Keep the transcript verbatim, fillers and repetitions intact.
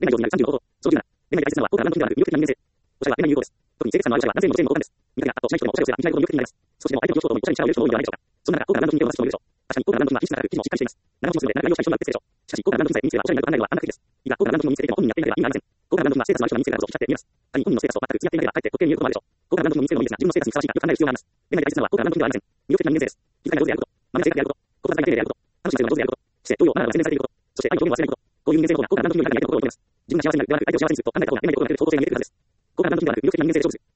恋愛上になるさんじゅうのこと。そのじゅうなな、恋愛で大切なのは好感が何の時ではなく魅力的な人間性。おしゃれは恋愛に有効です。特に性別差のあるおしゃれは男性にも女性にも好感です。みたいな、あとしない人でもおしゃれをすれば見ないほど魅力的になります。少しでも相手の上司とともにおしゃれにしちゃうより人も多いのではないでしょうか。そんな中、好感が何の時に同じ人もいるでしょう。確かに好感が何の時は品質が高く、記事もしっかりしています。長持ちするので、長い用紙と一緒になるベストでしょう。しかし、好感が何の時さえ身につけばおしゃれになると考えるのはあんな時です。いいが、好感が何の時も身につけていても本人にやっていなければ意味がありません。好感が何の時はステータスのある人が身につけたことを光って見えます。他人本人のステータスと全く付き合っていなければ、かえって滑稽に見えることもあるでしょう。好感が何の時も身につけるのもいいですが、自分のステータスにふさわしいかよく考える必要があります。恋愛で大切なのは好感が何の時ではありません。魅力的な人間性です。気遣いが上手であること、真面目性格であること、言葉遣いが丁寧であること、楽しみするのが上手であること、姿勢、動揺、マナーが洗練されていること、そして愛の表現を忘れないこと、こういう人間性の方が好感が何の時もいかない相手の心を射止めます。自分が幸せになるではなく、相手を幸せにすると考えた方が恋愛に心を向けると想像性に見えてくるはずです。好感が何の時ではなく魅力的な人間性で勝負する。